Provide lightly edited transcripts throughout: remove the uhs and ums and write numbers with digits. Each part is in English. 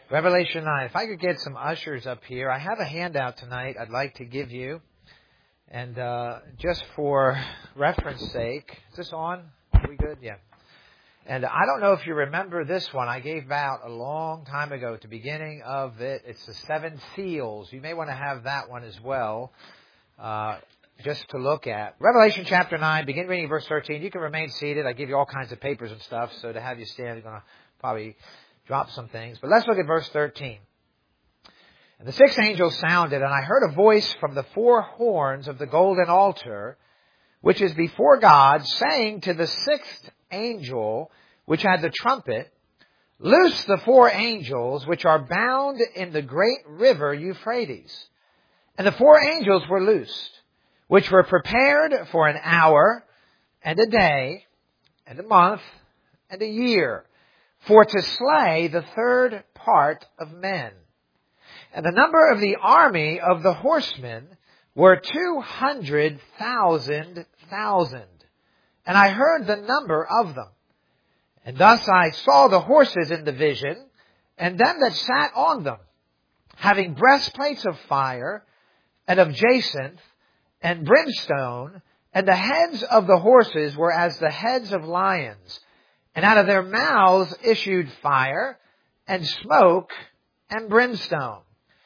Revelation 9. If I could get some ushers up here. I have a handout tonight I'd like to give you. And just for reference sake, is this on? Are we good? Yeah. And I don't know if you remember this one. I gave out a long time ago at the beginning of it. It's the 7 seals. You may want to have that one as well, just to look at. Revelation chapter 9, begin reading verse 13. You can remain seated. I give you all kinds of papers and stuff, so to have you stand, you're going to probably drop some things. But let's look at verse 13. And the 6th angel sounded, and I heard a voice from the 4 horns of the golden altar, which is before God, saying to the 6th angel, which had the trumpet, loose the 4 angels which are bound in the great river Euphrates. And the 4 angels were loosed, which were prepared for an hour, and a day, and a month, and a year, for to slay the 3rd part of men. And the number of the army of the horsemen were 200,000. And I heard the number of them. And thus I saw the horses in the vision, and them that sat on them, having breastplates of fire, and of jacinth, and brimstone, and the heads of the horses were as the heads of lions. And out of their mouths issued fire, and smoke, and brimstone.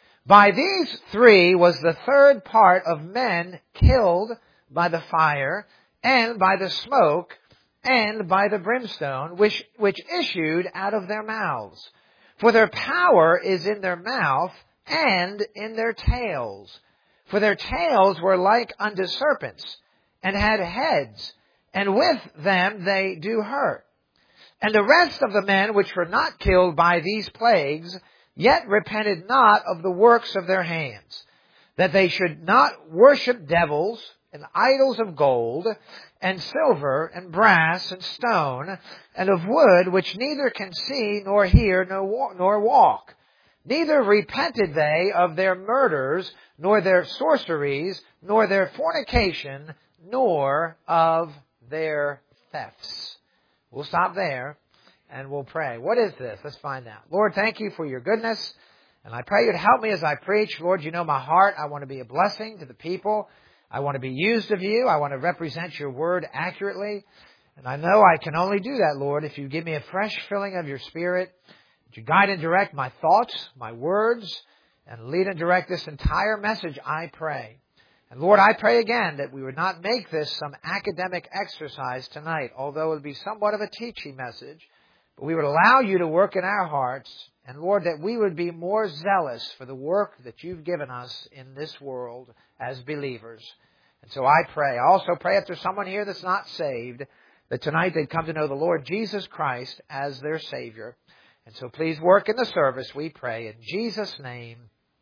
By these 3 was the 3rd part of men killed by the fire, and by the smoke, and by the brimstone, which issued out of their mouths. For their power is in their mouth, and in their tails. For their tails were like unto serpents, and had heads, and with them they do hurt. And the rest of the men which were not killed by these plagues, yet repented not of the works of their hands, that they should not worship devils, and idols of gold, and silver, and brass, and stone, and of wood, which neither can see, nor hear, nor walk. Neither repented they of their murders, nor their sorceries, nor their fornication, nor of their thefts. We'll stop there, and we'll pray. What is this? Let's find out. Lord, thank you for your goodness, and I pray you'd help me as I preach. Lord, you know my heart. I want to be a blessing to the people. I want to be used of you. I want to represent your word accurately. And I know I can only do that, Lord, if you give me a fresh filling of your Spirit, that you guide and direct my thoughts, my words, and lead and direct this entire message, I pray. And Lord, I pray again that we would not make this some academic exercise tonight, although it would be somewhat of a teaching message, but we would allow you to work in our hearts, and Lord, that we would be more zealous for the work that you've given us in this world as believers. And so I pray. I also pray if there's someone here that's not saved, that tonight they'd come to know the Lord Jesus Christ as their Savior. And so please work in the service, we pray. In Jesus' name,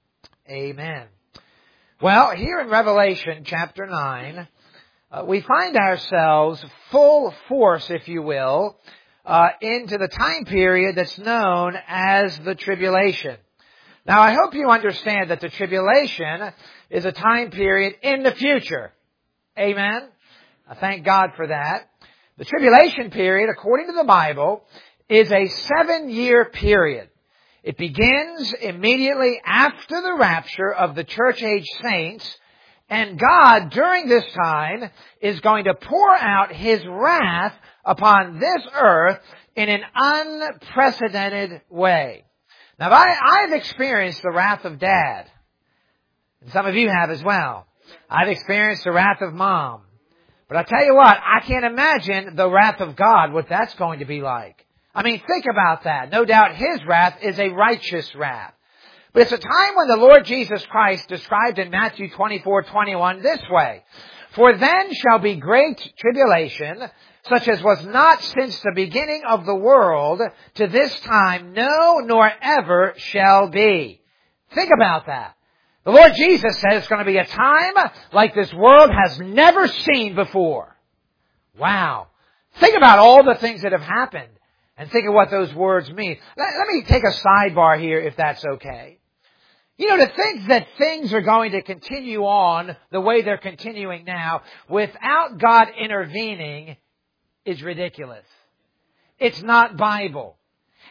amen. Well, here in Revelation chapter 9, we find ourselves full force, if you will, into the time period that's known as the tribulation. Now, I hope you understand that the tribulation is a time period in the future. Amen? I thank God for that. The tribulation period, according to the Bible, is a 7-year period. It begins immediately after the rapture of the church-age saints, and God, during this time, is going to pour out His wrath upon this earth in an unprecedented way. Now, I've experienced the wrath of Dad, and some of you have as well. I've experienced the wrath of Mom. But I tell you what, I can't imagine the wrath of God, what that's going to be like. I mean, think about that. No doubt His wrath is a righteous wrath. But it's a time when the Lord Jesus Christ described in Matthew 24:21 this way, for then shall be great tribulation, such as was not since the beginning of the world to this time, no, nor ever shall be. Think about that. The Lord Jesus said it's going to be a time like this world has never seen before. Wow. Think about all the things that have happened and think of what those words mean. Let me take a sidebar here, if that's okay. You know, to think that things are going to continue on the way they're continuing now without God intervening is ridiculous. It's not Bible.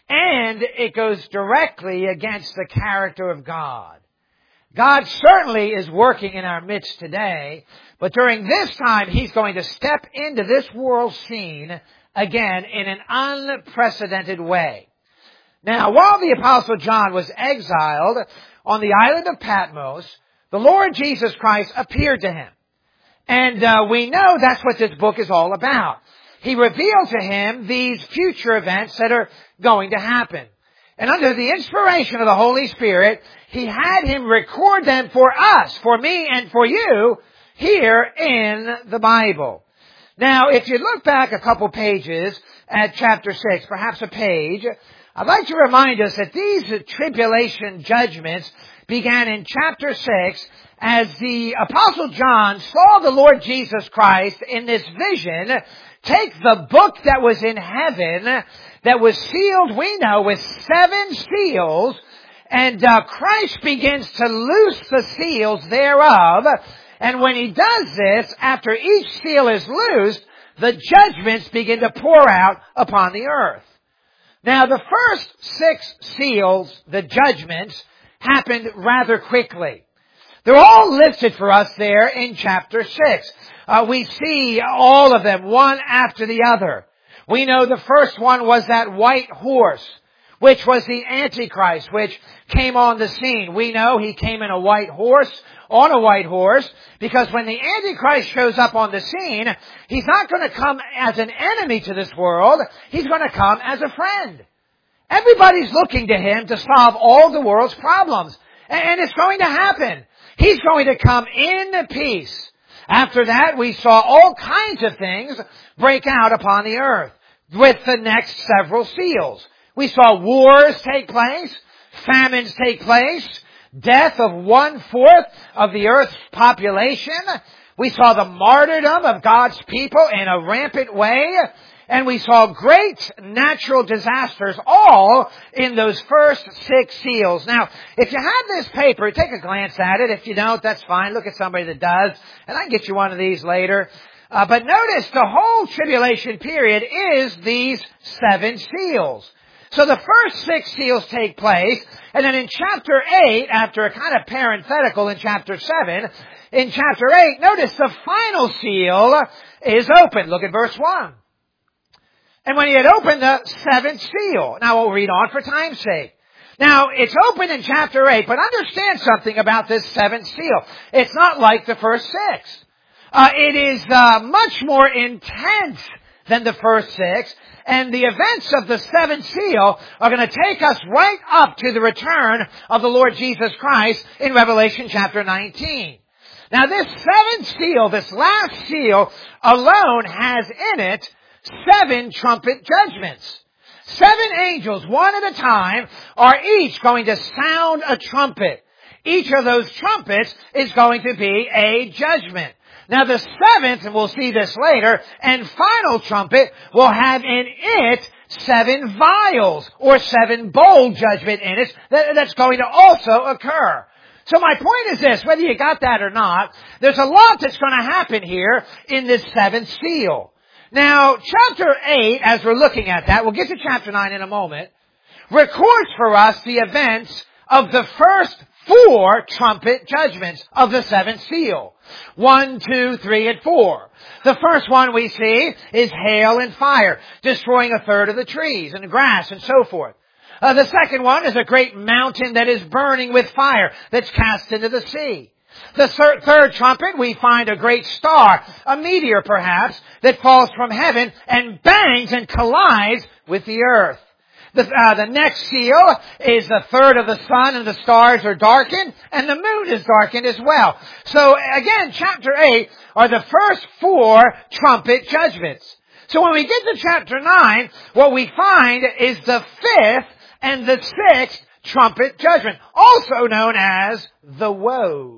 and it goes directly against the character of God. God certainly is working in our midst today, but during this time, He's going to step into this world scene again in an unprecedented way. Now, while the Apostle John was exiled on the island of Patmos, the Lord Jesus Christ appeared to him. And we know that's what this book is all about. He revealed to him these future events that are going to happen. And under the inspiration of the Holy Spirit, He had him record them for us, for me and for you, here in the Bible. Now, if you look back a couple pages at chapter 6, perhaps a page, I'd like to remind us that these tribulation judgments began in chapter 6 as the Apostle John saw the Lord Jesus Christ in this vision take the book that was in heaven that was sealed, we know, with 7 seals, and Christ begins to loose the seals thereof. And when He does this, after each seal is loosed, the judgments begin to pour out upon the earth. Now, the first 6 seals, the judgments, happened rather quickly. They're all listed for us there in chapter 6. We see all of them, one after the other. We know the first one was that white horse, which was the Antichrist, which came on the scene. We know he came in a white horse, on a white horse, because when the Antichrist shows up on the scene, he's not going to come as an enemy to this world. He's going to come as a friend. Everybody's looking to him to solve all the world's problems. And it's going to happen. He's going to come in peace. After that, we saw all kinds of things break out upon the earth with the next several seals. We saw wars take place, famines take place, death of 1/4 of the earth's population. We saw the martyrdom of God's people in a rampant way. And we saw great natural disasters all in those first 6 seals. Now, if you have this paper, take a glance at it. If you don't, that's fine. Look at somebody that does. And I can get you one of these later. But notice the whole tribulation period is these 7 seals. So the first 6 seals take place. And then in chapter 8, after a kind of parenthetical in chapter 7, in chapter 8, notice the final seal is open. Look at verse 1. And when He had opened the 7th seal. Now we'll read on for time's sake. Now, it's open in chapter 8, but understand something about this 7th seal. It's not like the first 6. It is much more intense than the first 6. And the events of the 7th seal are going to take us right up to the return of the Lord Jesus Christ in Revelation chapter 19. Now this 7th seal, this last seal, alone has in it 7 trumpet judgments. 7 angels, one at a time, are each going to sound a trumpet. Each of those trumpets is going to be a judgment. Now the 7th, and we'll see this later, and final trumpet will have in it 7 vials, or 7 bowl judgment in it, that's going to also occur. So my point is this, whether you got that or not, there's a lot that's going to happen here in this 7th seal. Now, chapter 8, as we're looking at that, we'll get to chapter 9 in a moment, records for us the events of the first 4 trumpet judgments of the 7th seal. 1, 2, 3, and 4. The first one we see is hail and fire, destroying 1/3 of the trees and the grass and so forth. The second one is a great mountain that is burning with fire that's cast into the sea. The third trumpet, we find a great star, a meteor perhaps, that falls from heaven and bangs and collides with the earth. The next seal is 1/3 of the sun and the stars are darkened, and the moon is darkened as well. So again, chapter 8 are the first 4 trumpet judgments. So when we get to chapter 9, what we find is the 5th and the 6th trumpet judgment, also known as the woes.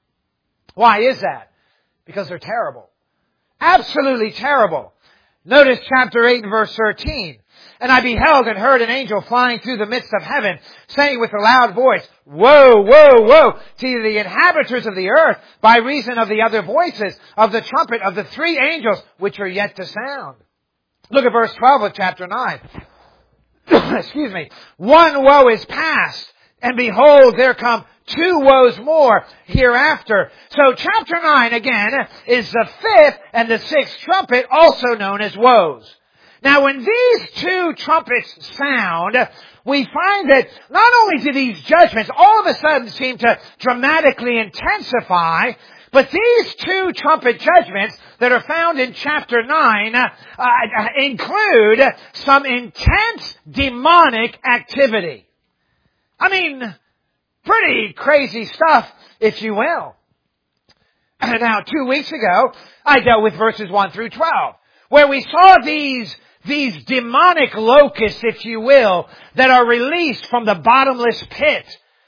Why is that? Because they're terrible. Absolutely terrible. Notice chapter 8 and verse 13. And I beheld and heard an angel flying through the midst of heaven, saying with a loud voice, Woe, woe, woe to the inhabitants of the earth, by reason of the other voices of the trumpet of the 3 angels which are yet to sound. Look at verse 12 of chapter 9. excuse me, one woe is past, and behold, there come two woes more hereafter. So chapter 9, again, is the fifth and the sixth trumpet, also known as woes. Now, when these two trumpets sound, we find that not only do these judgments all of a sudden seem to dramatically intensify, but these two trumpet judgments that are found in chapter 9 include some intense demonic activity. I mean, pretty crazy stuff, if you will. Now, 2 weeks ago, I dealt with verses 1 through 12, where we saw these demonic locusts, if you will, that are released from the bottomless pit.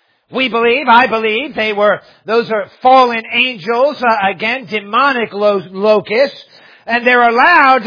I believe those are fallen angels, again, demonic locusts, and they're allowed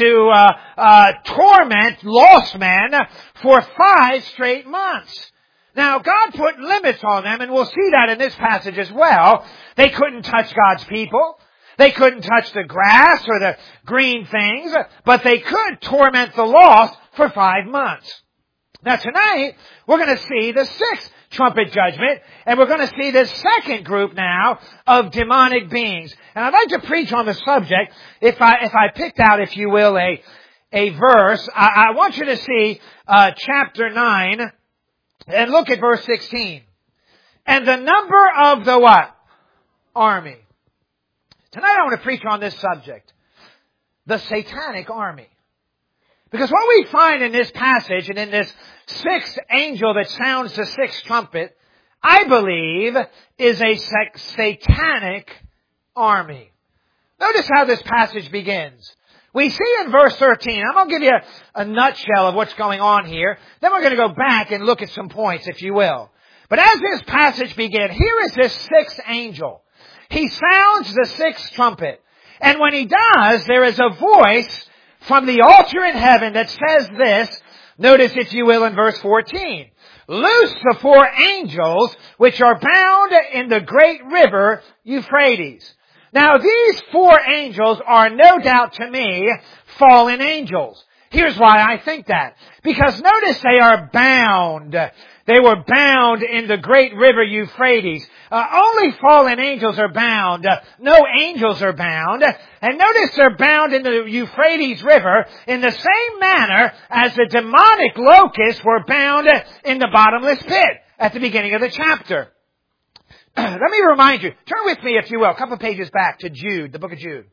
to torment lost men for 5 straight months. Now, God put limits on them, and we'll see that in this passage as well. They couldn't touch God's people. They couldn't touch the grass or the green things, but they could torment the lost for 5 months. Now tonight, we're going to see the 6th trumpet judgment, and we're going to see this second group now of demonic beings. And I'd like to preach on the subject, if I picked out, if you will, a verse. I want you to see chapter 9, and look at verse 16. And the number of the what? Army. Tonight I want to preach on this subject. The satanic army. Because what we find in this passage and in this 6th angel that sounds the 6th trumpet, I believe, is a satanic army. Notice how this passage begins. We see in verse 13, I'm going to give you a nutshell of what's going on here. Then we're going to go back and look at some points, if you will. But as this passage begins, here is this 6th angel. He sounds the 6th trumpet. And when he does, there is a voice from the altar in heaven that says this. Notice, if you will, in verse 14. Loose the 4 angels which are bound in the great river Euphrates. Now, these 4 angels are no doubt to me fallen angels. Here's why I think that. Because notice they are bound. They were bound in the great river Euphrates. Only fallen angels are bound. No angels are bound. And notice they're bound in the Euphrates River in the same manner as the demonic locusts were bound in the bottomless pit at the beginning of the chapter. Let me remind you. Turn with me, if you will, a couple of pages back to Jude, the book of Jude.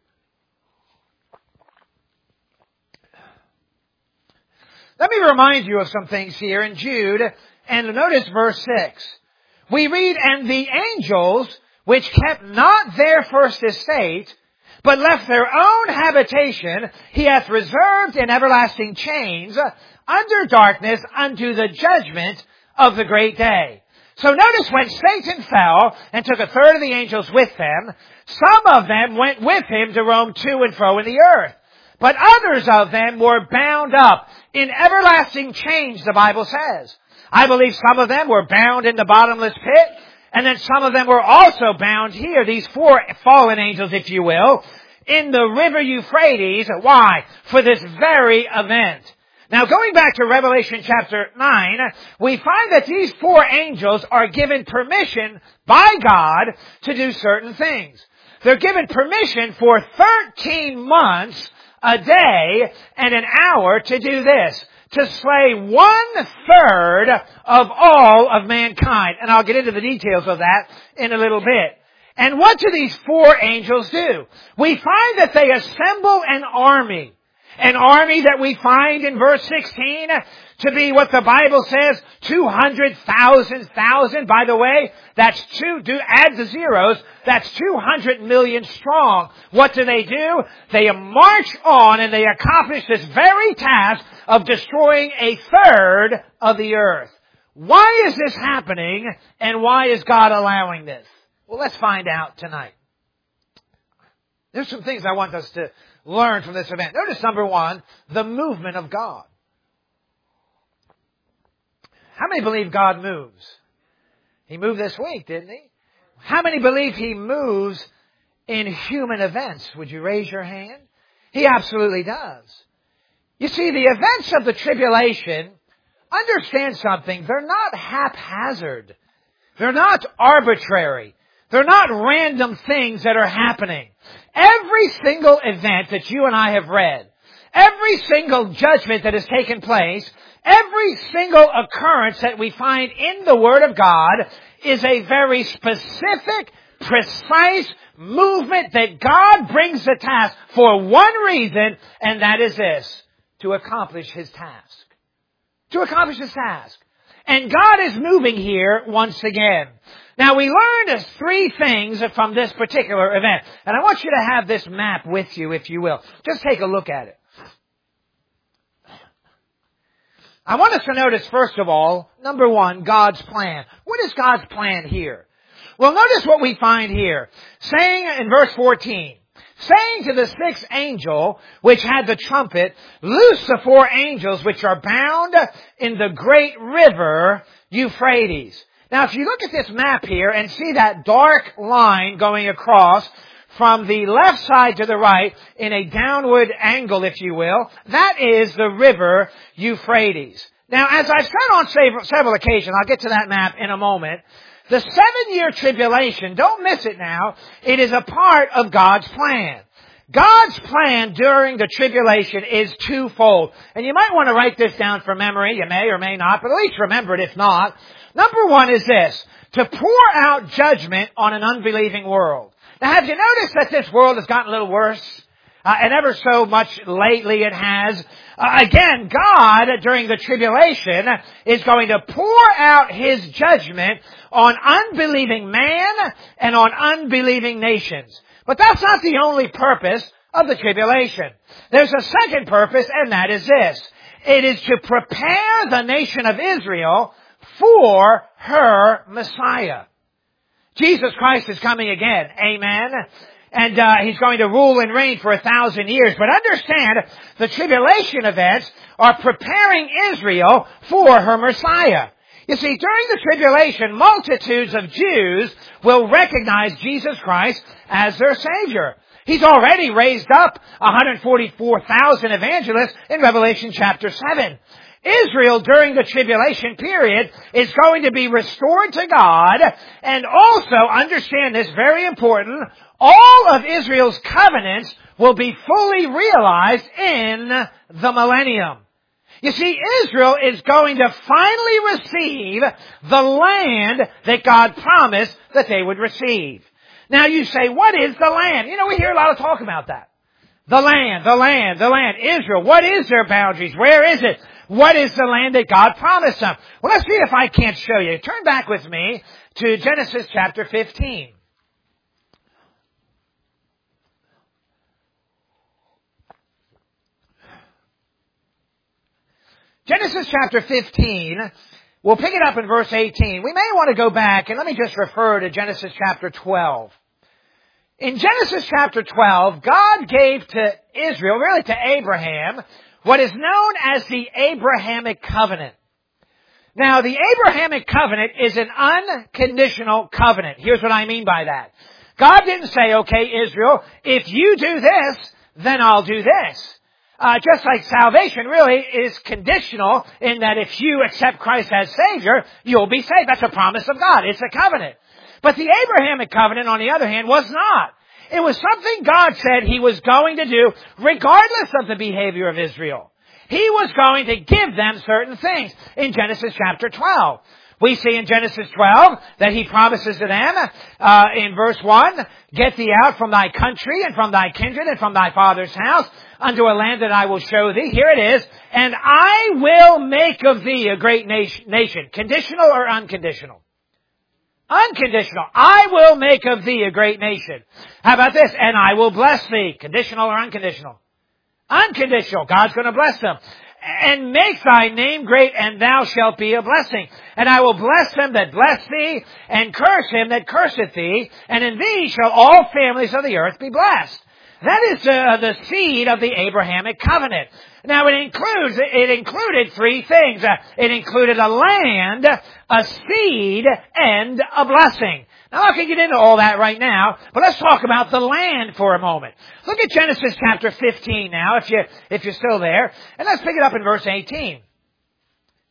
Let me remind you of some things here in Jude. And notice verse 6. We read, And the angels, which kept not their first estate, but left their own habitation, he hath reserved in everlasting chains, under darkness, unto the judgment of the great day. So notice when Satan fell and took a third of the angels with them, some of them went with him to roam to and fro in the earth. But others of them were bound up in everlasting chains, the Bible says. I believe some of them were bound in the bottomless pit, and then some of them were also bound here, these 4 fallen angels, if you will, in the river Euphrates. Why? For this very event. Now, going back to Revelation chapter 9, we find that these 4 angels are given permission by God to do certain things. They're given permission for 13 months, a day, and an hour to do this. To slay 1/3 of all of mankind. And I'll get into the details of that in a little bit. And what do these 4 angels do? We find that they assemble an army. An army that we find in verse 16 to be what the Bible says, 200,000. By the way, that's add the zeros, that's 200 million strong. What do? They march on and they accomplish this very task of destroying 1/3 of the earth. Why is this happening, and why is God allowing this? Well, let's find out tonight. There's some things I want us to learn from this event. Notice, number 1, the movement of God. How many believe God moves? He moved this week, didn't he? How many believe He moves in human events? Would you raise your hand? He absolutely does. You see, the events of the tribulation understand something. They're not haphazard. They're not arbitrary. They're not random things that are happening. Every single event that you and I have read, every single judgment that has taken place, every single occurrence that we find in the Word of God is a very specific, precise movement that God brings to task for one reason, and that is this: to accomplish His task. To accomplish His task. And God is moving here once again. Now we learned three things from this particular event. And I want you to have this map with you, if you will. Just take a look at it. I want us to notice, first of all, number one, God's plan. What is God's plan here? Well, notice what we find here. Saying in verse 14, saying to the sixth angel, which had the trumpet, loose the four angels which are bound in the great river Euphrates. Now, if you look at this map here and see that dark line going across from the left side to the right in a downward angle, if you will, that is the river Euphrates. Now, as I've said on several occasions, I'll get to that map in a moment, the 7-year tribulation, don't miss it now, it is a part of God's plan. God's plan during the tribulation is twofold. And you might want to write this down for memory. You may or may not, but at least remember it if not. Number one is this: to pour out judgment on an unbelieving world. Now, have you noticed that this world has gotten a little worse? And ever so much lately it has. Again, God, during the tribulation, is going to pour out His judgment on unbelieving man and on unbelieving nations. But that's not the only purpose of the tribulation. There's a second purpose, and that is this: it is to prepare the nation of Israel for her Messiah. Jesus Christ is coming again. Amen. And He's going to rule and reign for 1,000 years. But understand, the tribulation events are preparing Israel for her Messiah. You see, during the tribulation, multitudes of Jews will recognize Jesus Christ as their Savior. He's already raised up 144,000 evangelists in Revelation chapter 7. Israel during the tribulation period is going to be restored to God, and also, understand this, very important, all of Israel's covenants will be fully realized in the millennium. You see, Israel is going to finally receive the land that God promised that they would receive. Now you say, what is the land? You know, we hear a lot of talk about that. The land, the land, the land. Israel, what is their boundaries? Where is it? What is the land that God promised them? Well, let's see if I can't show you. Turn back with me to Genesis chapter 15. Genesis chapter 15, we'll pick it up in verse 18. We may want to go back, and let me just refer to Genesis chapter 12. In Genesis chapter 12, God gave to Israel, really to Abraham, what is known as the Abrahamic covenant. Now, the Abrahamic covenant is an unconditional covenant. Here's what I mean by that. God didn't say, okay, Israel, if you do this, then I'll do this. Just like salvation really is conditional in that if you accept Christ as Savior, you'll be saved. That's a promise of God. It's a covenant. But the Abrahamic covenant, on the other hand, was not. It was something God said He was going to do regardless of the behavior of Israel. He was going to give them certain things. In Genesis chapter 12, we see in Genesis 12 that He promises to them, in verse 1, get thee out from thy country and from thy kindred and from thy father's house unto a land that I will show thee. Here it is. And I will make of thee a great nation. Conditional or unconditional? Unconditional. I will make of thee a great nation. How about this? And I will bless thee. Conditional or unconditional? Unconditional. God's going to bless them. And make thy name great, and thou shalt be a blessing. And I will bless them that bless thee, and curse him that curseth thee, and in thee shall all families of the earth be blessed. That is the seed of the Abrahamic covenant. Now it included three things. It included a land, a seed, and a blessing. Now I can get into all that right now, but let's talk about the land for a moment. Look at Genesis chapter 15 now, if you're still there, and let's pick it up in verse 18.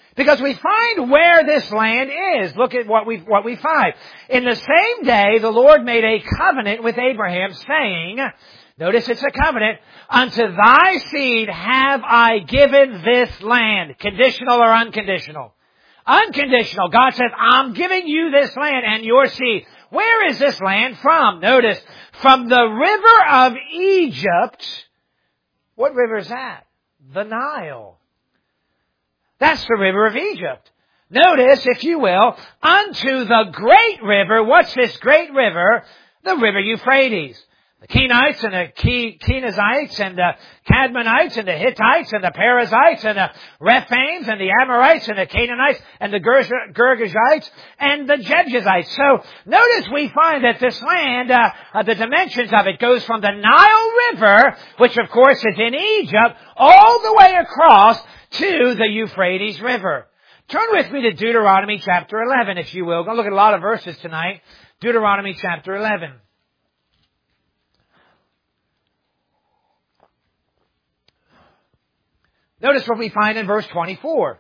Because we find where this land is. Look at what we find. In the same day, the Lord made a covenant with Abraham, saying, notice it's a covenant, unto thy seed have I given this land. Conditional or unconditional? Unconditional. God says, I'm giving you this land and your seed. Where is this land from? Notice, from the river of Egypt. What river is that? The Nile. That's the river of Egypt. Notice, if you will, unto the great river. What's this great river? The river Euphrates. The Kenites and the Kenizzites and the Cadmonites and the Hittites and the Perizzites and the Rephaims and the Amorites and the Canaanites and the Girgashites and the Jebusites. So notice we find that this land, the dimensions of it goes from the Nile River, which of course is in Egypt, all the way across to the Euphrates River. Turn with me to Deuteronomy chapter 11, if you will. We're going to look at a lot of verses tonight. Deuteronomy chapter 11. Notice what we find in verse 24.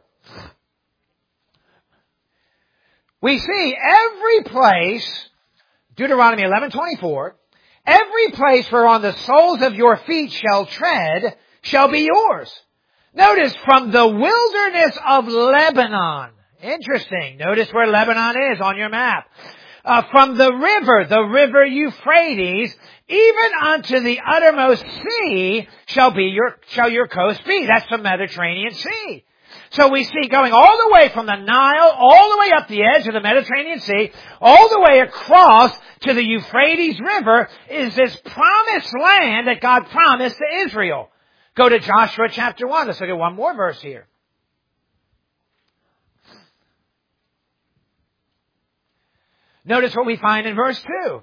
We see every place, Deuteronomy 11:24, every place whereon the soles of your feet shall tread shall be yours. Notice from the wilderness of Lebanon. Interesting. Notice where Lebanon is on your map. From the river Euphrates, even unto the uttermost sea shall your coast be. That's the Mediterranean Sea. So we see going all the way from the Nile, all the way up the edge of the Mediterranean Sea, all the way across to the Euphrates River is this promised land that God promised to Israel. Go to Joshua chapter 1. Let's look at one more verse here. Notice what we find in verse 2.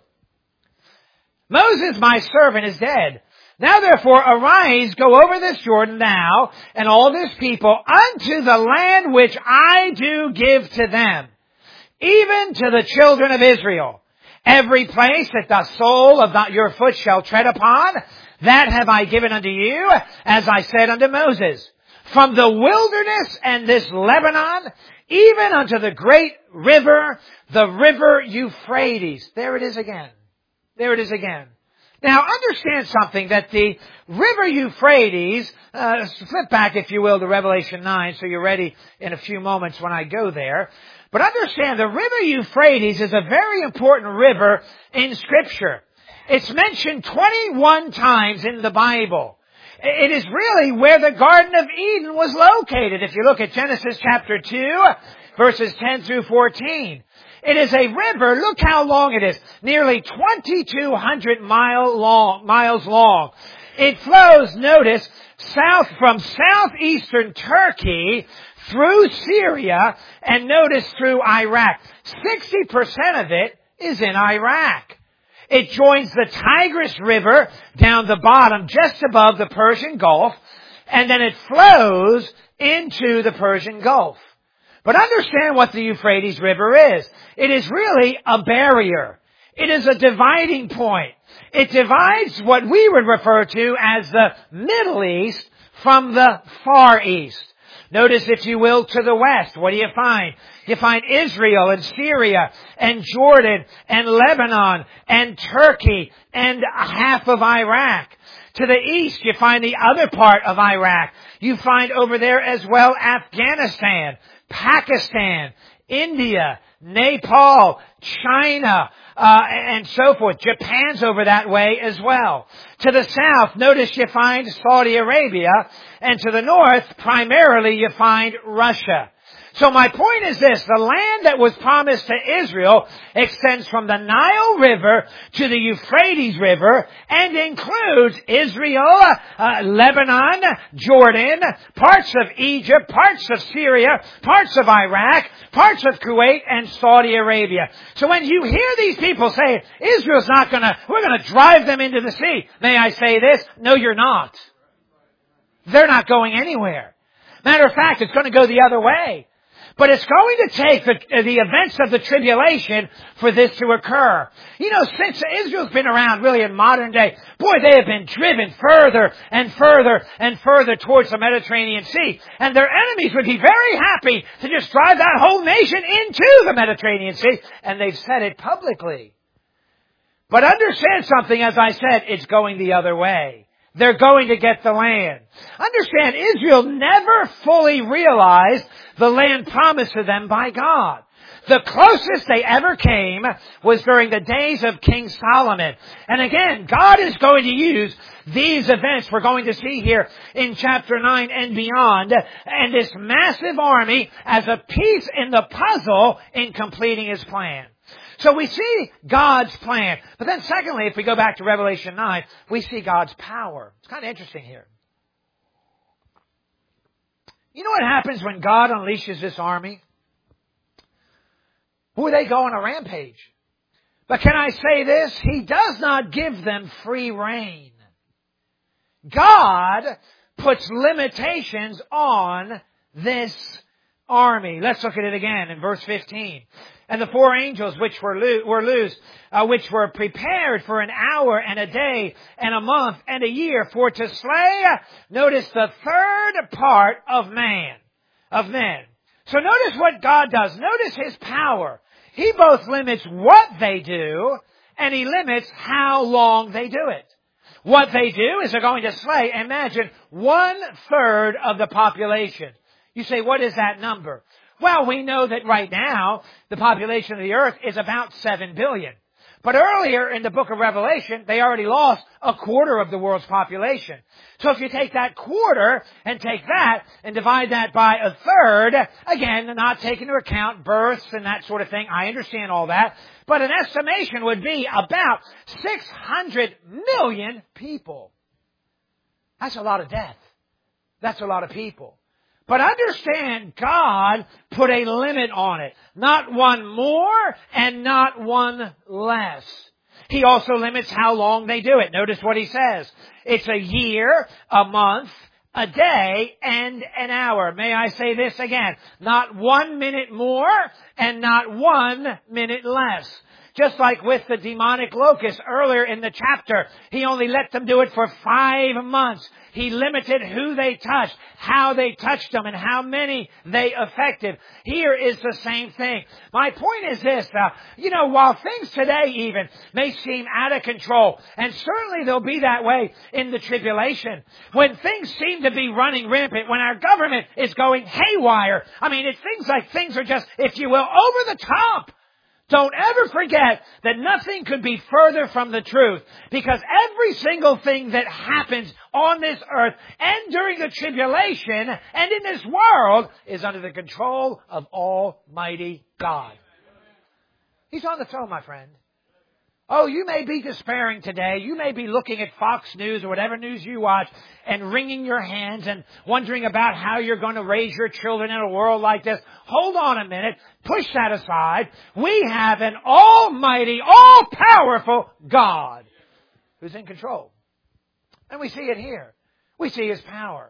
Moses, my servant, is dead. Now therefore arise, go over this Jordan thou and all this people unto the land which I do give to them, even to the children of Israel. Every place that the sole of your foot shall tread upon, that have I given unto you, as I said unto Moses. From the wilderness and this Lebanon, even unto the great river, the river Euphrates. There it is again. There it is again. Now understand something, that the river Euphrates, flip back if you will to Revelation 9 so you're ready in a few moments when I go there. But understand the river Euphrates is a very important river in Scripture. It's mentioned 21 times in the Bible. It is really where the Garden of Eden was located. If you look at Genesis chapter 2, verses 10 through 14. It is a river, look how long it is, nearly 2,200 miles long. It flows, notice, from southeastern Turkey through Syria and notice through Iraq. 60% of it is in Iraq. It joins the Tigris River down the bottom just above the Persian Gulf, and then it flows into the Persian Gulf. But understand what the Euphrates River is. It is really a barrier. It is a dividing point. It divides what we would refer to as the Middle East from the Far East. Notice, if you will, to the west, what do you find? You find Israel and Syria and Jordan and Lebanon and Turkey and half of Iraq. To the east, you find the other part of Iraq. You find over there as well Afghanistan, Pakistan, India, Nepal, China, and so forth. Japan's over that way as well. To the south, notice you find Saudi Arabia, and to the north, primarily you find Russia. So my point is this, the land that was promised to Israel extends from the Nile River to the Euphrates River and includes Israel, Lebanon, Jordan, parts of Egypt, parts of Syria, parts of Iraq, parts of Kuwait, and Saudi Arabia. So when you hear these people say, Israel's we're gonna drive them into the sea, may I say this? No, you're not. They're not going anywhere. Matter of fact, it's going to go the other way. But it's going to take the events of the tribulation for this to occur. You know, since Israel's been around really in modern day, boy, they have been driven further and further and further towards the Mediterranean Sea. And their enemies would be very happy to just drive that whole nation into the Mediterranean Sea. And they've said it publicly. But understand something, as I said, it's going the other way. They're going to get the land. Understand, Israel never fully realized the land promised to them by God. The closest they ever came was during the days of King Solomon. And again, God is going to use these events we're going to see here in chapter 9 and beyond, and this massive army as a piece in the puzzle in completing His plan. So we see God's plan. But then secondly, if we go back to Revelation 9, we see God's power. It's kind of interesting here. You know what happens when God unleashes this army? Boy, they go on a rampage. But can I say this? He does not give them free rein. God puts limitations on this army. Let's look at it again in verse 15. And the four angels which which were prepared for an hour and a day and a month and a year for to slay, notice, the third part of men. So notice what God does. Notice His power. He both limits what they do and He limits how long they do it. What they do is they're going to slay, imagine, 1/3 of the population. You say, what is that number? Well, we know that right now, the population of the earth is about 7 billion. But earlier in the book of Revelation, they already lost 1/4 of the world's population. So if you take that quarter and take that and divide that by 1/3, again, not taking into account births and that sort of thing, I understand all that, but an estimation would be about 600 million people. That's a lot of death. That's a lot of people. But understand, God put a limit on it. Not one more and not one less. He also limits how long they do it. Notice what He says. It's a year, a month, a day, and an hour. May I say this again? Not 1 minute more and not 1 minute less. Just like with the demonic locusts earlier in the chapter, He only let them do it for 5 months. He limited who they touched, how they touched them, and how many they affected. Here is the same thing. My point is this, while things today even may seem out of control, and certainly they'll be that way in the tribulation, when things seem to be running rampant, when our government is going haywire, it seems like things are just, if you will, over the top. Don't ever forget that nothing could be further from the truth, because every single thing that happens on this earth and during the tribulation and in this world is under the control of Almighty God. He's on the throne, my friend. Oh, you may be despairing today. You may be looking at Fox News or whatever news you watch and wringing your hands and wondering about how you're going to raise your children in a world like this. Hold on a minute. Push that aside. We have an almighty, all-powerful God who's in control. And we see it here. We see His power.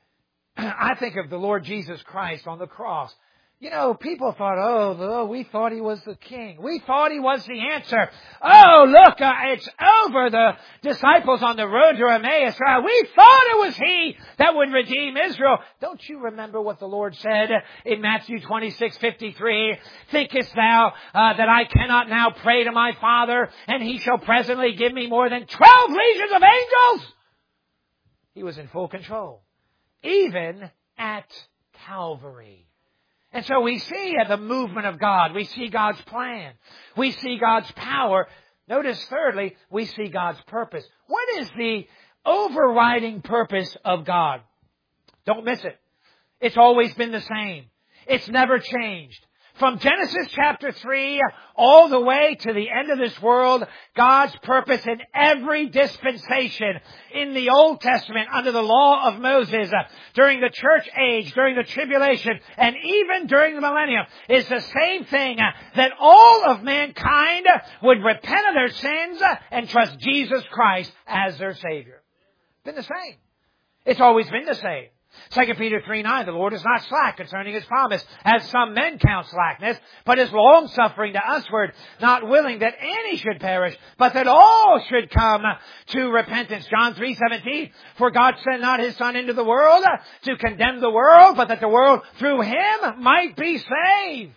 I think of the Lord Jesus Christ on the cross. People thought, we thought He was the King. We thought He was the answer. Oh, look, it's over. The disciples on the road to Emmaus, we thought it was He that would redeem Israel. Don't you remember what the Lord said in Matthew 26:53? Thinkest thou that I cannot now pray to my Father, and He shall presently give me more than 12 legions of angels? He was in full control, even at Calvary. And so we see the movement of God. We see God's plan. We see God's power. Notice, thirdly, we see God's purpose. What is the overriding purpose of God? Don't miss it. It's always been the same. It's never changed. From Genesis chapter 3 all the way to the end of this world, God's purpose in every dispensation in the Old Testament under the law of Moses, during the church age, during the tribulation, and even during the millennium is the same thing, that all of mankind would repent of their sins and trust Jesus Christ as their Savior. It's been the same. It's always been the same. 2 Peter 3:9, the Lord is not slack concerning His promise, as some men count slackness, but is long-suffering to usward, not willing that any should perish, but that all should come to repentance. John 3:17, for God sent not His Son into the world to condemn the world, but that the world through Him might be saved.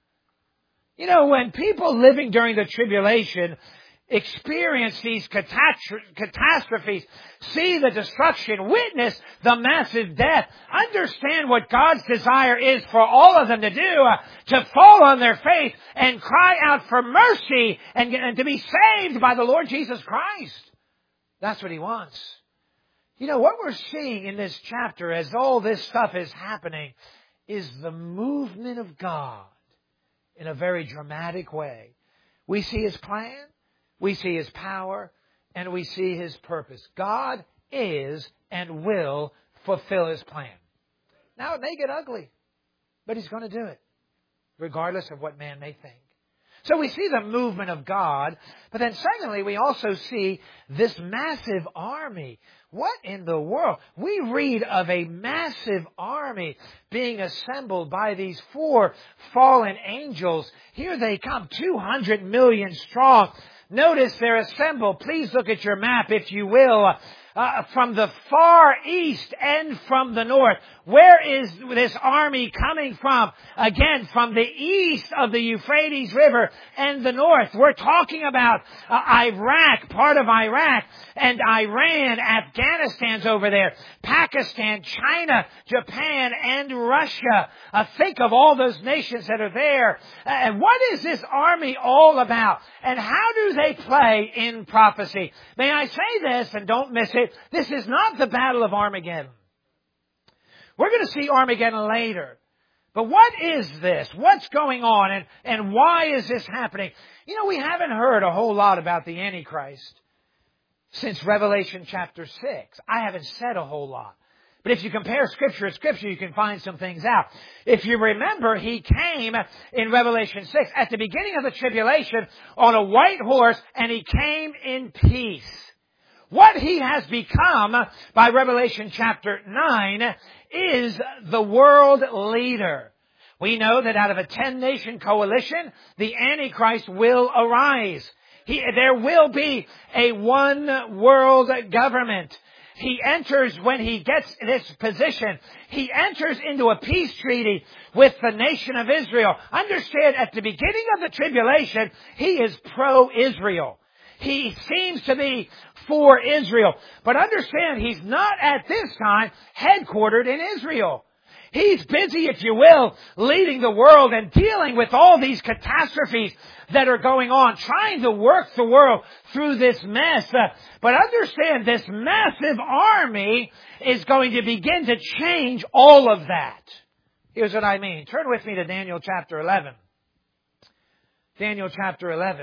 You know, when people living during the tribulation experience these catastrophes, see the destruction, witness the massive death, understand what God's desire is for all of them to do, to fall on their face and cry out for mercy and to be saved by the Lord Jesus Christ. That's what He wants. You know, what we're seeing in this chapter as all this stuff is happening is the movement of God in a very dramatic way. We see His plan, we see His power, and we see His purpose. God is and will fulfill His plan. Now, it may get ugly, but He's going to do it, regardless of what man may think. So we see the movement of God, but then secondly, we also see this massive army. What in the world? We read of a massive army being assembled by these 4 fallen angels. Here they come, 200 million strong. Notice they're assembled. Please look at your map, if you will, from the far east and from the north. Where is this army coming from? Again, from the east of the Euphrates River and the north. We're talking about Iraq, part of Iraq, and Iran, Afghanistan's over there, Pakistan, China, Japan, and Russia. Think of all those nations that are there. And what is this army all about? And how do they play in prophecy? May I say this, and don't miss it, this is not the Battle of Armageddon. We're going to see Armageddon later. But what is this? What's going on? And why is this happening? You know, we haven't heard a whole lot about the Antichrist since Revelation chapter 6. I haven't said a whole lot. But if you compare Scripture to Scripture, you can find some things out. If you remember, he came in Revelation 6 at the beginning of the tribulation on a white horse, and he came in peace. What he has become by Revelation chapter 9 is the world leader. We know that out of a 10-nation coalition, the Antichrist will arise. There will be a one world government. He enters, when he gets this position, he enters into a peace treaty with the nation of Israel. Understand, at the beginning of the tribulation, he is pro-Israel. He seems to be for Israel. But understand, he's not at this time headquartered in Israel. He's busy, if you will, leading the world and dealing with all these catastrophes that are going on, trying to work the world through this mess. But understand, this massive army is going to begin to change all of that. Here's what I mean. Turn with me to Daniel chapter 11. Daniel chapter 11.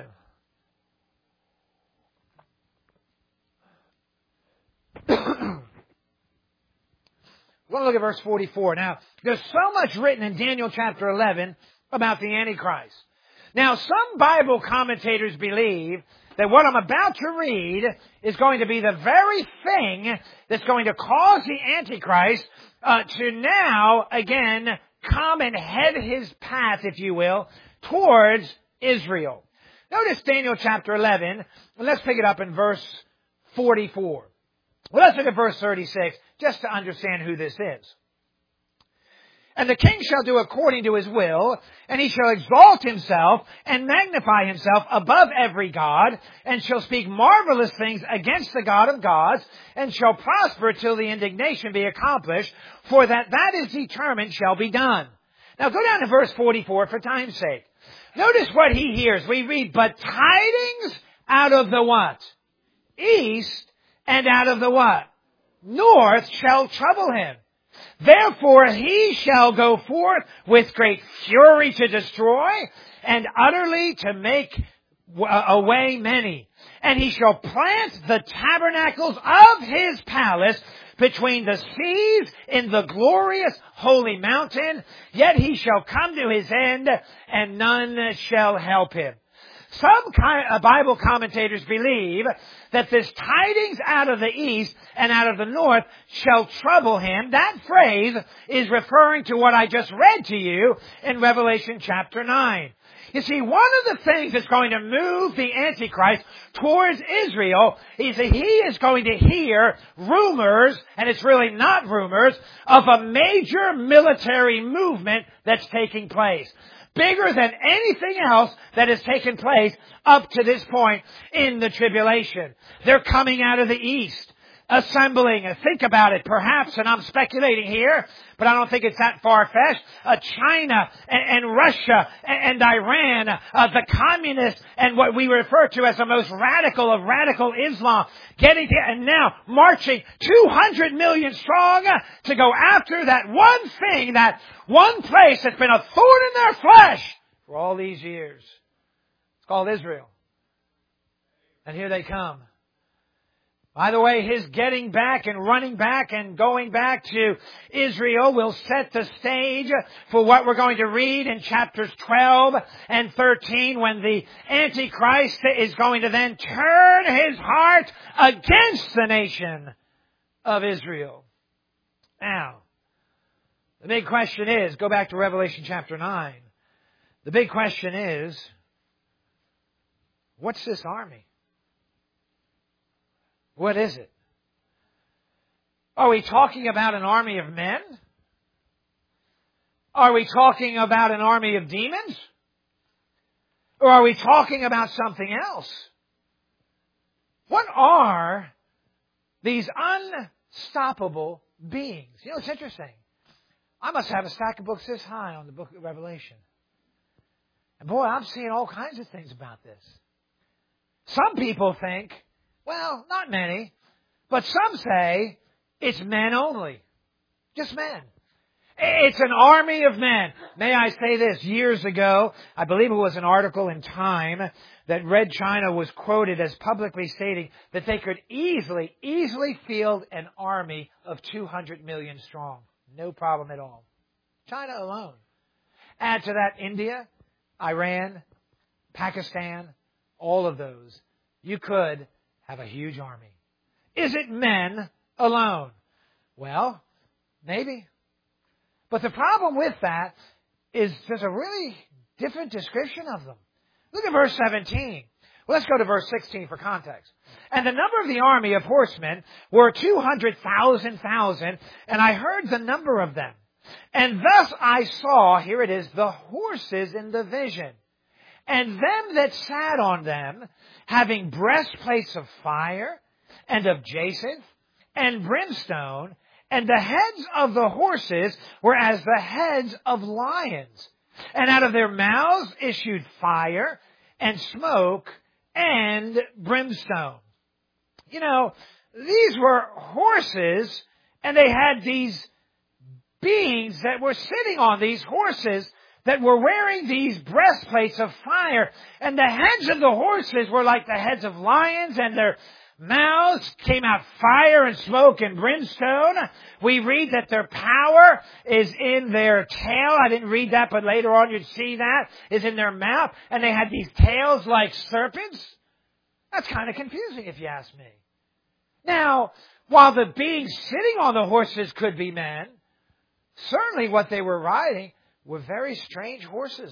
I want to look at verse 44. Now, there's so much written in Daniel chapter 11 about the Antichrist. Now, some Bible commentators believe that what I'm about to read is going to be the very thing that's going to cause the Antichrist to now, again, come and head his path, if you will, towards Israel. Notice Daniel chapter 11, and let's pick it up in verse 44. Well, let's look at verse 36, just to understand who this is. And the king shall do according to his will, and he shall exalt himself and magnify himself above every god, and shall speak marvelous things against the God of gods, and shall prosper till the indignation be accomplished, for that is determined shall be done. Now go down to verse 44 for time's sake. Notice what he hears. We read, but tidings out of the what? East, and out of the what? North shall trouble him. Therefore he shall go forth with great fury to destroy, and utterly to make away many. And he shall plant the tabernacles of his palace between the seas in the glorious holy mountain. Yet he shall come to his end, and none shall help him. Some Bible commentators believe that this tidings out of the east and out of the north shall trouble him. That phrase is referring to what I just read to you in Revelation chapter 9. You see, one of the things that's going to move the Antichrist towards Israel is that he is going to hear rumors, and it's really not rumors, of a major military movement that's taking place. Bigger than anything else that has taken place up to this point in the tribulation. They're coming out of the east, assembling, think about it, perhaps, and I'm speculating here, but I don't think it's that far-fetched, China and Russia and Iran, the communists and what we refer to as the most radical of radical Islam, getting here and now marching 200 million strong to go after that one thing, that one place that's been a thorn in their flesh for all these years. It's called Israel. And here they come. By the way, his getting back and running back and going back to Israel will set the stage for what we're going to read in chapters 12 and 13 when the Antichrist is going to then turn his heart against the nation of Israel. Now, the big question is, go back to Revelation chapter 9. The big question is, what's this army? What is it? Are we talking about an army of men? Are we talking about an army of demons? Or are we talking about something else? What are these unstoppable beings? You know, it's interesting. I must have a stack of books this high on the book of Revelation. And boy, I'm seeing all kinds of things about this. Some people think, well, not many, but some say it's men only. Just men. It's an army of men. May I say this? Years ago, I believe it was an article in Time that Red China was quoted as publicly stating that they could easily field an army of 200 million strong. No problem at all. China alone. Add to that India, Iran, Pakistan, all of those. You could have a huge army. Is it men alone? Well, maybe. But the problem with that is there's a really different description of them. Look at verse 17. Well, let's go to verse 16 for context. And the number of the army of horsemen were 200,000, and I heard the number of them. And thus I saw, here it is, the horses in the vision. And them that sat on them, having breastplates of fire, and of jacinth, and brimstone, and the heads of the horses were as the heads of lions. And out of their mouths issued fire, and smoke, and brimstone. You know, these were horses, and they had these beings that were sitting on these horses that were wearing these breastplates of fire. And the heads of the horses were like the heads of lions, and their mouths came out fire and smoke and brimstone. We read that their power is in their tail. I didn't read that, but later on you'd see that is in their mouth. And they had these tails like serpents. That's kind of confusing if you ask me. Now, while the beings sitting on the horses could be men, certainly what they were riding were very strange horses.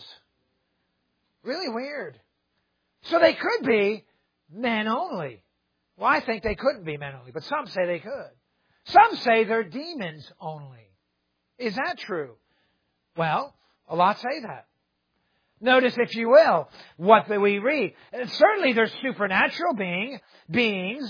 Really weird. So they could be men only. Well, I think they couldn't be men only, but some say they could. Some say they're demons only. Is that true? Well, a lot say that. Notice, if you will, what we read. Certainly they're supernatural beings.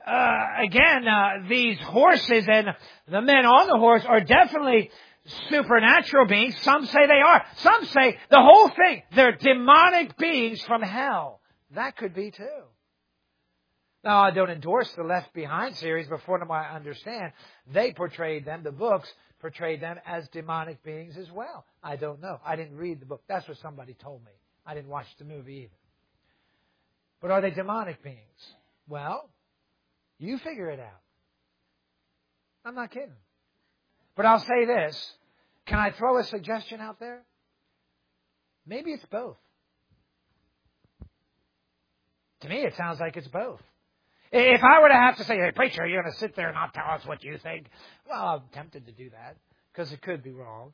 These horses and the men on the horse are definitely supernatural beings. Some say they are. Some say the whole thing, they're demonic beings from hell. That could be too. Now, I don't endorse the Left Behind series, but from what I understand, they portrayed them, the books portrayed them as demonic beings as well. I don't know. I didn't read the book. That's what somebody told me. I didn't watch the movie either. But are they demonic beings? Well, you figure it out. I'm not kidding. But I'll say this. Can I throw a suggestion out there? Maybe it's both. To me, it sounds like it's both. If I were to have to say, hey, preacher, you're going to sit there and not tell us what you think. Well, I'm tempted to do that because it could be wrong.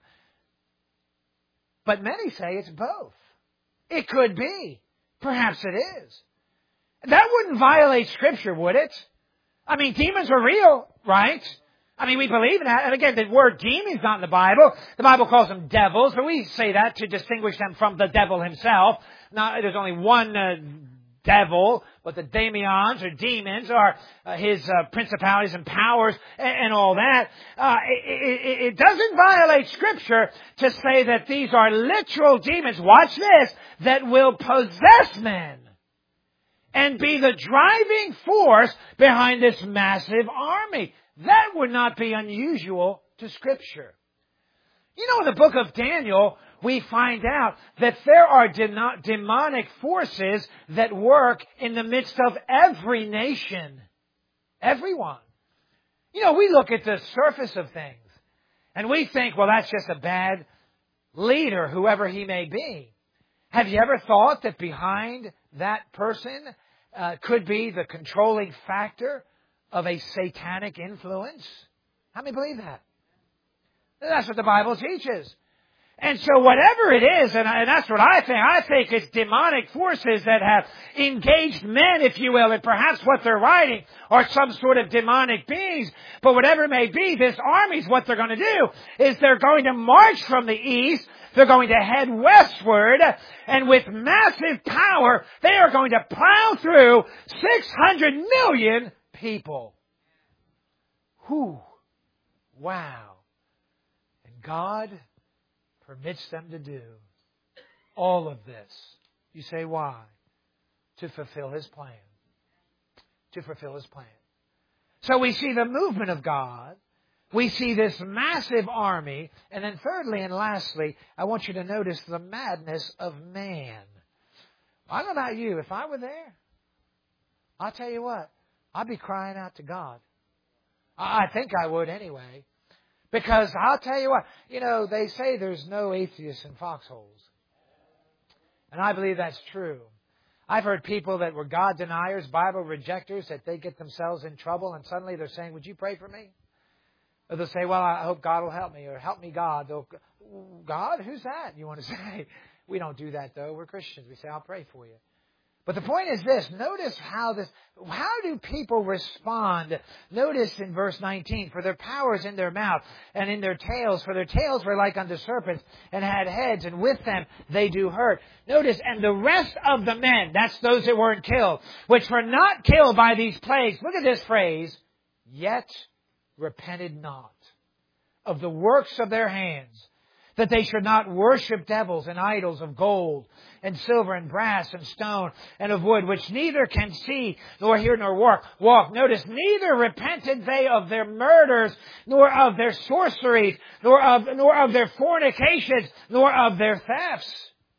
But many say it's both. It could be. Perhaps it is. That wouldn't violate Scripture, would it? I mean, demons are real, right? I mean, we believe in that. And again, the word demon's not in the Bible. The Bible calls them devils, but we say that to distinguish them from the devil himself. Now, there's only one devil, but the daemons or demons are his principalities and powers and all that. It doesn't violate Scripture to say that these are literal demons, watch this, that will possess men and be the driving force behind this massive army. That would not be unusual to Scripture. You know, in the book of Daniel, we find out that there are demonic forces that work in the midst of every nation. Everyone. You know, we look at the surface of things and we think, well, that's just a bad leader, whoever he may be. Have you ever thought that behind that person could be the controlling factor of a satanic influence? How many believe that? That's what the Bible teaches. And so whatever it is, and that's what I think it's demonic forces that have engaged men, if you will, and perhaps what they're writing are some sort of demonic beings. But whatever it may be, this army's what they're going to do is they're going to march from the east. They're going to head westward, and with massive power, they are going to plow through 600 million people. Whew. Wow. And God permits them to do all of this. You say, why? To fulfill His plan. To fulfill His plan. So we see the movement of God. We see this massive army. And then thirdly and lastly, I want you to notice the madness of man. I don't know about you. If I were there, I'll tell you what, I'd be crying out to God. I think I would anyway. Because I'll tell you what, you know, they say there's no atheists in foxholes. And I believe that's true. I've heard people that were God deniers, Bible rejectors, that they get themselves in trouble and suddenly they're saying, would you pray for me? Or they'll say, well, I hope God will help me, or help me God. God? Who's that? You want to say? We don't do that though. We're Christians. We say, I'll pray for you. But the point is this. Notice how do people respond? Notice in verse 19, for their power is in their mouth and in their tails, for their tails were like unto serpents and had heads, and with them they do hurt. Notice, and the rest of the men, that's those that weren't killed, which were not killed by these plagues. Look at this phrase, yet repented not of the works of their hands, that they should not worship devils and idols of gold and silver and brass and stone and of wood, which neither can see nor hear nor walk. Notice, neither repented they of their murders, nor of their sorceries, nor of their fornications, nor of their thefts.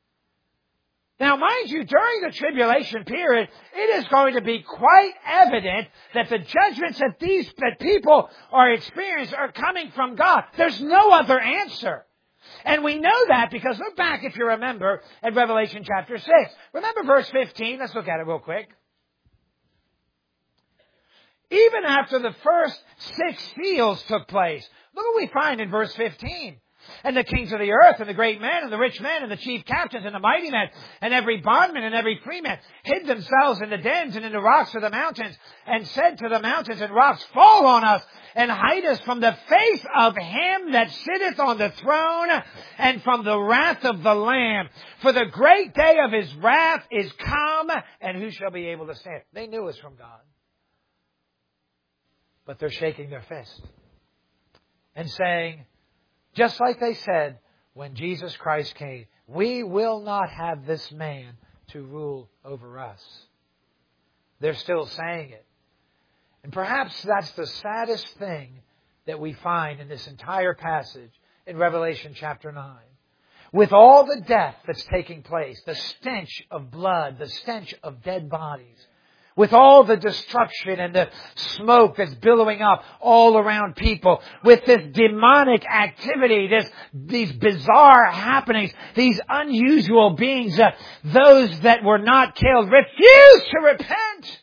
Now, mind you, during the tribulation period, it is going to be quite evident that the judgments that people are experiencing are coming from God. There's no other answer. And we know that because look back, if you remember, at Revelation chapter 6. Remember verse 15? Let's look at it real quick. Even after the first 6 seals took place, look what we find in verse 15. And the kings of the earth, and the great men, and the rich men, and the chief captains, and the mighty men, and every bondman, and every freeman, hid themselves in the dens and in the rocks of the mountains, and said to the mountains and rocks, fall on us, and hide us from the face of him that sitteth on the throne, and from the wrath of the Lamb. For the great day of his wrath is come, and who shall be able to stand? They knew it was from God. But they're shaking their fist and saying, just like they said when Jesus Christ came, we will not have this man to rule over us. They're still saying it. And perhaps that's the saddest thing that we find in this entire passage in Revelation chapter 9. With all the death that's taking place, the stench of blood, the stench of dead bodies, with all the destruction and the smoke that's billowing up all around people, with this demonic activity, these bizarre happenings, these unusual beings, those that were not killed refuse to repent.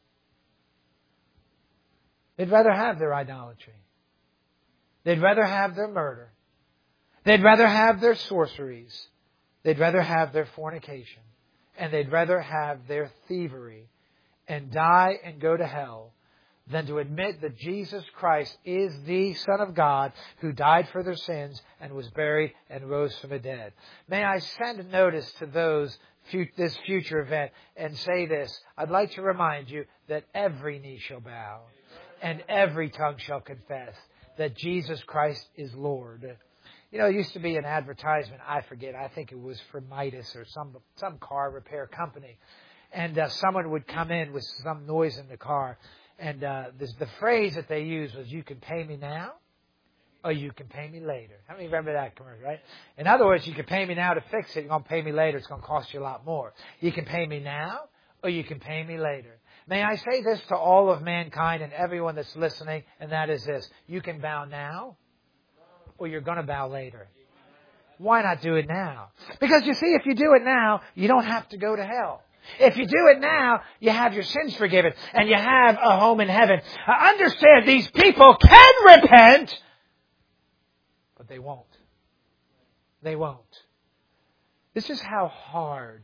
They'd rather have their idolatry. They'd rather have their murder. They'd rather have their sorceries. They'd rather have their fornication. And they'd rather have their thievery and die and go to hell than to admit that Jesus Christ is the Son of God who died for their sins and was buried and rose from the dead. May I send notice to those this future event and say this. I'd like to remind you that every knee shall bow and every tongue shall confess that Jesus Christ is Lord. You know, it used to be an advertisement, I forget, I think it was for Midas or some car repair company. And someone would come in with some noise in the car. And the phrase that they used was, you can pay me now or you can pay me later. How many remember that commercial, right? In other words, you can pay me now to fix it. You're going to pay me later. It's going to cost you a lot more. You can pay me now or you can pay me later. May I say this to all of mankind and everyone that's listening, and that is this. You can bow now or you're going to bow later. Why not do it now? Because you see, if you do it now, you don't have to go to hell. If you do it now, you have your sins forgiven and you have a home in heaven. Understand, these people can repent, but they won't. They won't. This is how hard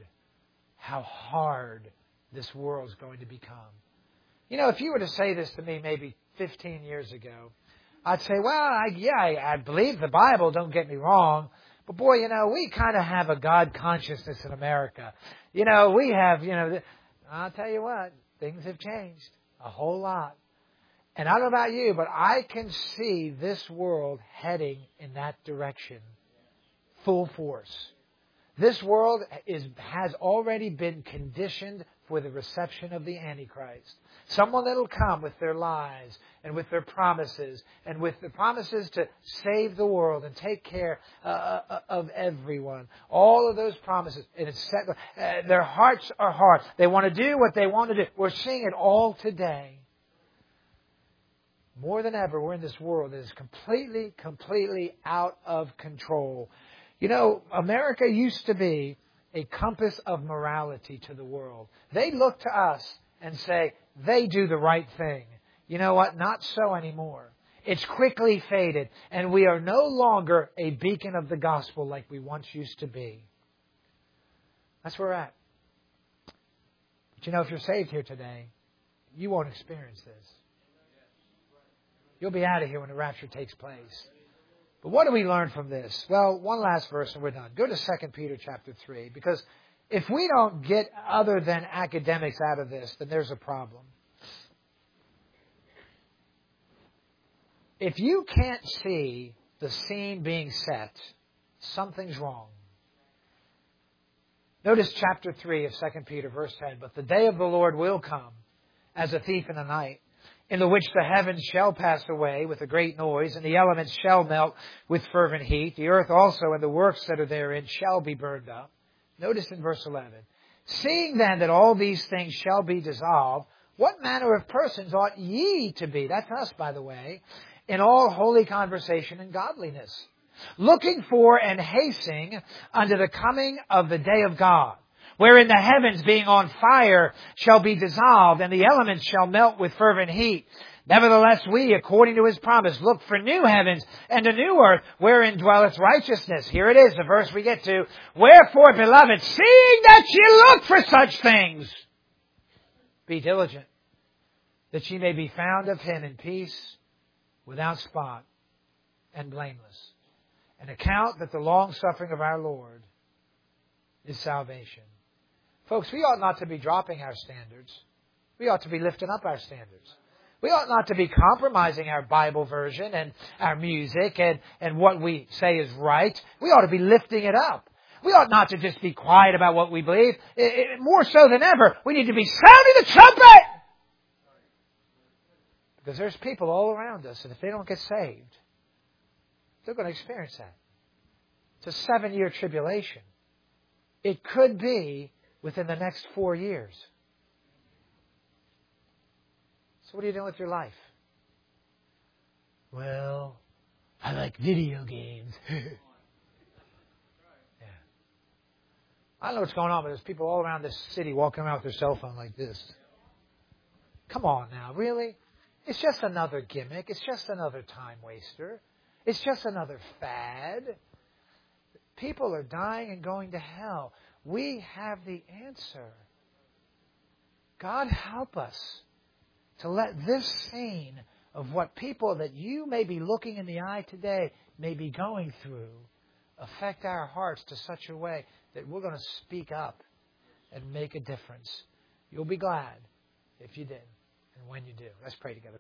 this world's going to become. You know, if you were to say this to me maybe 15 years ago, I'd say, well, I believe the Bible, don't get me wrong. But boy, you know, we kind of have a God consciousness in America. You know, we have, I'll tell you what, things have changed a whole lot. And I don't know about you, but I can see this world heading in that direction full force. This world has already been conditioned for the reception of the Antichrist. Someone that will come with their lies and with their promises and with the promises to save the world and take care of everyone. All of those promises. And it's set, their hearts are hard. They want to do what they want to do. We're seeing it all today. More than ever, we're in this world that is completely out of control. You know, America used to be a compass of morality to the world. They look to us and say, they do the right thing. You know what? Not so anymore. It's quickly faded, and we are no longer a beacon of the gospel like we once used to be. That's where we're at. But you know, if you're saved here today, you won't experience this. You'll be out of here when the rapture takes place. But what do we learn from this? Well, one last verse and we're done. Go to 2 Peter chapter 3, because if we don't get other than academics out of this, then there's a problem. If you can't see the scene being set, something's wrong. Notice chapter 3 of 2 Peter, verse 10. But the day of the Lord will come as a thief in the night, in the which the heavens shall pass away with a great noise, and the elements shall melt with fervent heat. The earth also and the works that are therein shall be burned up. Notice in verse 11. Seeing then that all these things shall be dissolved, what manner of persons ought ye to be? That's us, by the way. In all holy conversation and godliness, looking for and hastening unto the coming of the day of God, wherein the heavens being on fire shall be dissolved, and the elements shall melt with fervent heat. Nevertheless, we, according to His promise, look for new heavens and a new earth, wherein dwelleth righteousness. Here it is, the verse we get to. Wherefore, beloved, seeing that ye look for such things, be diligent, that ye may be found of Him in peace, without spot, and blameless. And account that the long-suffering of our Lord is salvation. Folks, we ought not to be dropping our standards. We ought to be lifting up our standards. We ought not to be compromising our Bible version and our music and what we say is right. We ought to be lifting it up. We ought not to just be quiet about what we believe. More so than ever, we need to be sounding the trumpet! Because there's people all around us, and if they don't get saved, they're going to experience that. It's a 7-year tribulation. It could be within the next 4 years. So what are you doing with your life? Well, I like video games. Yeah. I don't know what's going on, but there's people all around this city walking around with their cell phone like this. Come on now, really? It's just another gimmick. It's just another time waster. It's just another fad. People are dying and going to hell. We have the answer. God help us to let this scene of what people that you may be looking in the eye today may be going through affect our hearts to such a way that we're going to speak up and make a difference. You'll be glad if you did and when you do. Let's pray together.